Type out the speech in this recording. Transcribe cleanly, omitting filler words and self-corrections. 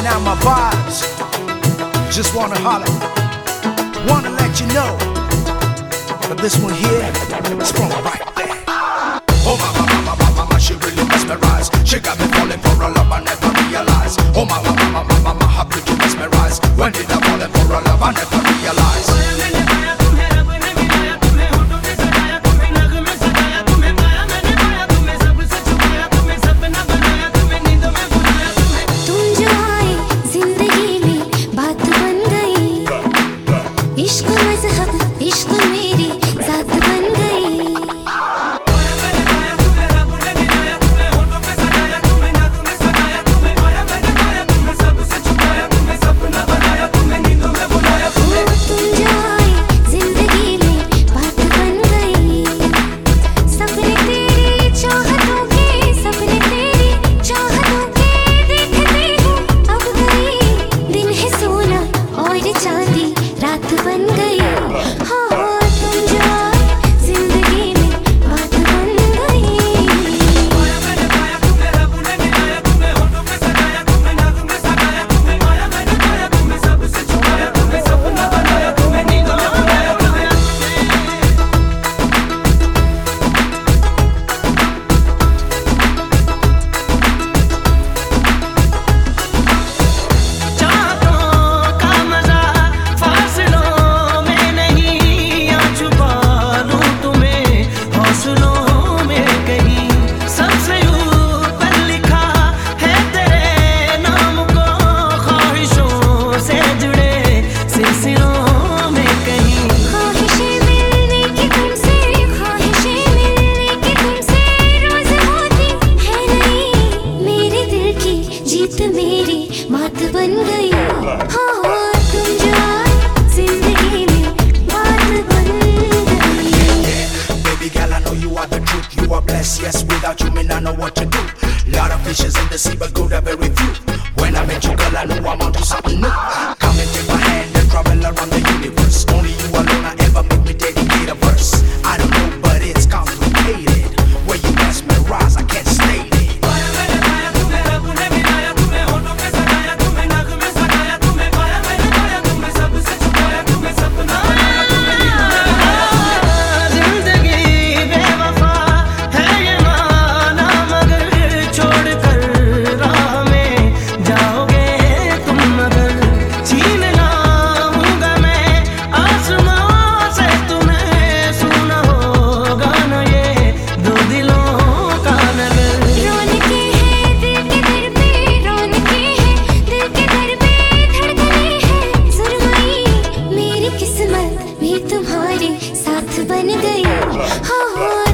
checking out my vibes. Just wanna holler, wanna let you know. But this one here is from right there. Oh mama, she really mesmerized. She got me falling for a love I never realized. Oh mama, how could you mesmerize? When did I fall for a love I never realized? बात बन गई हाँ तुम जाए जिंदगी में बात बन गई Baby girl, I know you are the truth. You are blessed, yes. Without you, man, I know what to do. Lot of fishes in the sea, but good are very few. When I met you, girl, I knew I'm onto something new. Come and take my hand and travel around the universe. Only you alone I ever make me dedicate a verse. I don't know, but it's complicated. Where you mesmerize, I can't state it. तुम्हारे साथ बन गई हाँ